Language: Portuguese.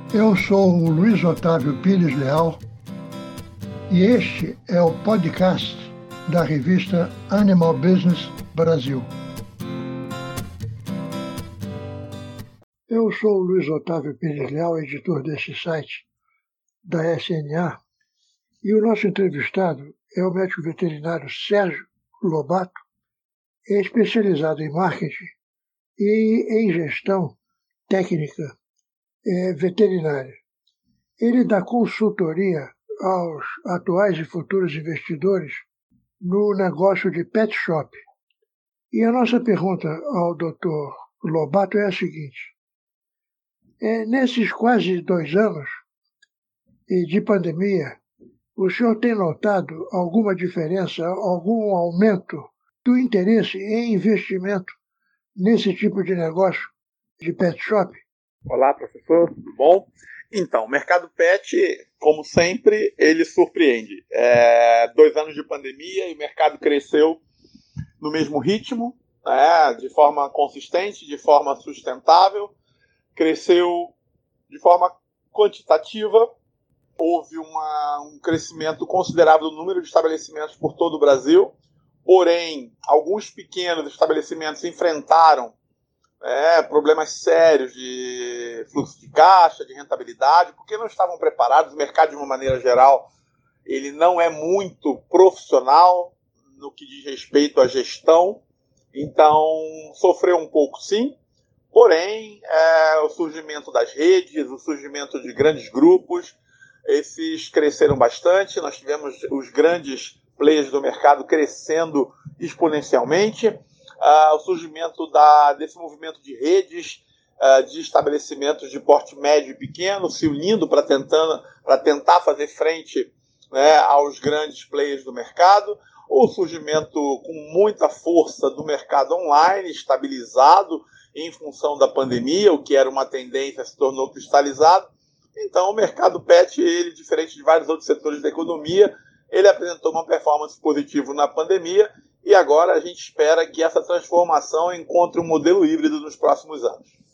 Eu sou o Luiz Otávio Pires Leal e este é o podcast da revista Animal Business Brasil. Eu sou o Luiz Otávio Pires Leal, editor desse site da SNA, e o nosso entrevistado é o médico veterinário Sérgio Lobato, especializado em marketing e em gestão técnica veterinária. Ele dá consultoria aos atuais e futuros investidores no negócio de pet shop. E a nossa pergunta ao Dr. Lobato é a seguinte: nesses quase 2 anos de pandemia, o senhor tem notado alguma diferença, algum aumento do interesse em investimento nesse tipo de negócio de pet shop? Olá, professor, tudo bom? Então, o mercado pet, como sempre, ele surpreende. 2 anos de pandemia e o mercado cresceu no mesmo ritmo, de forma consistente, de forma sustentável, cresceu de forma quantitativa. Houve um crescimento considerável do número de estabelecimentos por todo o Brasil, porém, alguns pequenos estabelecimentos enfrentaram problemas sérios de fluxo de caixa, de rentabilidade, porque não estavam preparados. O mercado, de uma maneira geral, ele não é muito profissional no que diz respeito à gestão, então sofreu um pouco sim, porém o surgimento das redes, o surgimento de grandes grupos, esses cresceram bastante. Nós tivemos os grandes players do mercado crescendo exponencialmente. O surgimento desse movimento de redes, de estabelecimentos de porte médio e pequeno, se unindo para tentar fazer frente aos grandes players do mercado. O surgimento com muita força do mercado online, estabilizado em função da pandemia, o que era uma tendência se tornou cristalizado. Então, o mercado pet, ele, diferente de vários outros setores da economia, ele apresentou uma performance positiva na pandemia. E agora a gente espera que essa transformação encontre um modelo híbrido nos próximos anos.